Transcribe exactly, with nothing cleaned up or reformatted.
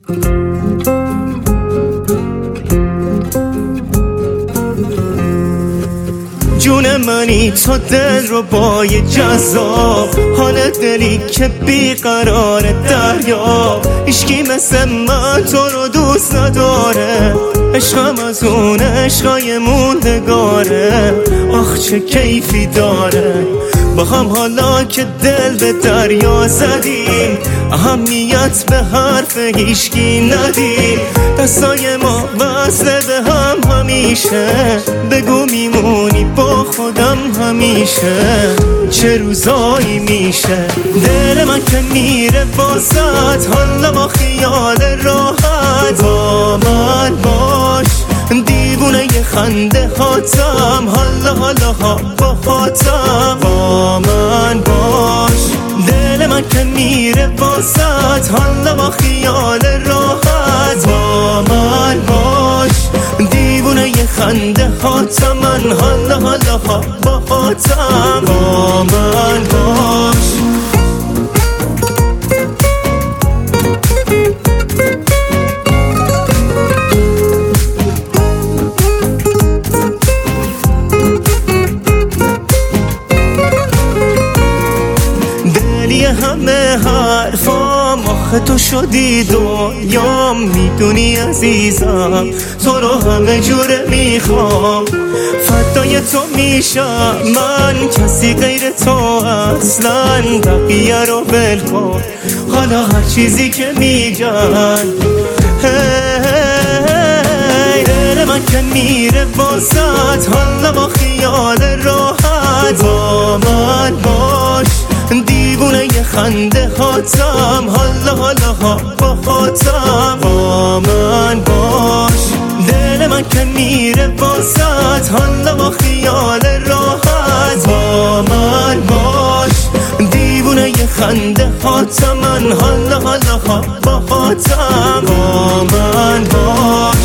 جون منی تو دل رو با یه جذاب، حال دلی که بیقرار دریا، هیچکی مثل من تو رو دوست نداره، عشقم از اون عشقای موندگاره، آخ چه کیفی داره با هم حالا که دل به دریا زدیم، اهمیت به حرف هیچکی ندیم، دستای ما وصله به هم همیشه، بگو میمونی با خودم همیشه، چه روزایی میشه دل من که میره واسط، حالا با خیال راحت با من باش، دیوونه یه خنده هاتم، حالا حالا ها با خاتم با من باش، دل من که میره واسط، حالا با خیال راحت با من باش، دیوونه یه خنده هاتم من، حالا حالا ها با خاتم با من باش. همه حرفام آخه تو شدی دنیام، میدونی عزیزم تو رو همه جوره میخوام، فدای تو میشم من، کسی غیر تو اصلا، بقیه رو ول کن حالا هر چیزی که میگن، دل من که میره واسط، حالا با خیال راحت با من باش، دیوونه یه خنده هاتم، حالا حالا ها با خاتم با من باش، دل من که میره واسط، حالا با خیال راحت با من باش، دیوونه یه خنده هاتم من، حالا حالا ها با خاتم با من باش.